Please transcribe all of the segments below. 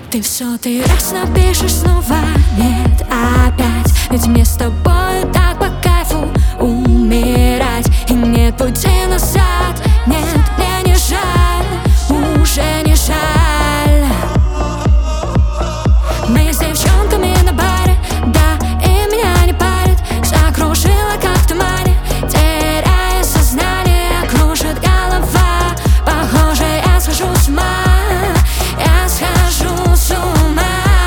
Ты раз напишешь снова нет опять. Ведь мне с тобой так по кайфу умирать. И нет пути назад, нет, мне не жаль, уже не жаль. Мы с девчонками на баре, да, и меня не парит. Закружила как в тумане, теряя сознание, кружит голова. Похоже, я схожу с ума. Я схожу с ума.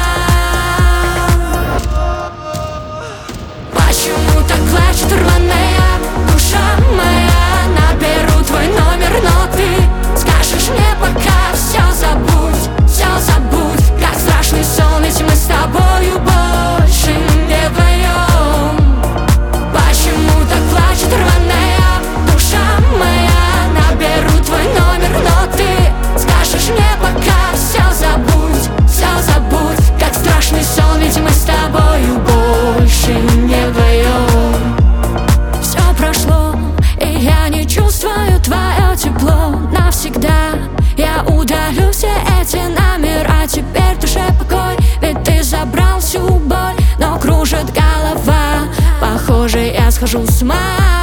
Почему так плачет рваная душа моя? Наберу твой номер, но ты скажешь мне пока все забудь, как страшный сон, ведь мы с тобою больше не вдвоем. Почему так плачет рваная душа моя? Наберу твой номер, но ты скажешь мне пока все забудь, как страшный сон, ведь мы с тобою больше не вдвоем. Все прошло, и я не чувствую твое тепло навсегда. Я удалю все эти номера, теперь в душе покой, ведь ты забрал всю боль, но кружит голова. Похоже, я схожу с ума.